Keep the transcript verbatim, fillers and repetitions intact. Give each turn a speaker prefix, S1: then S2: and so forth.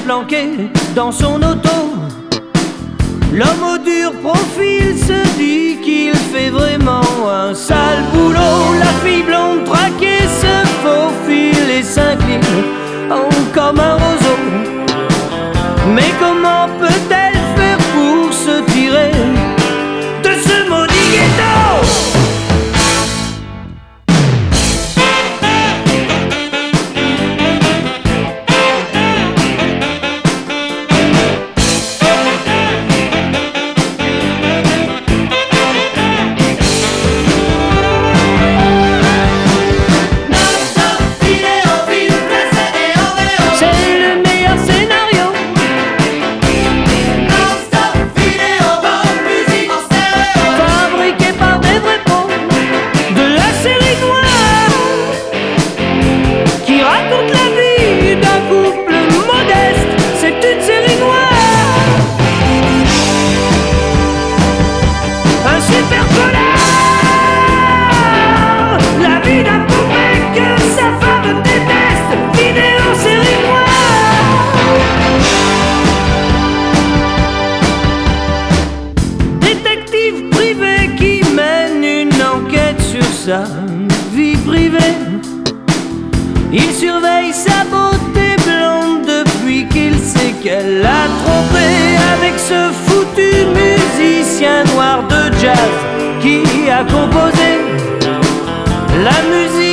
S1: planqué dans son auto. L'homme au dur profil se dit qu'il fait vraiment un sale boulot. La fille blonde traquée se faufile et s'incline en comme un roseau. Mais comment peut-elle faire pour se tirer de ce maudit ghetto? Sa vie privée, il surveille sa beauté blonde depuis qu'il sait qu'elle l'a trompé avec ce foutu musicien noir de jazz qui a composé la musique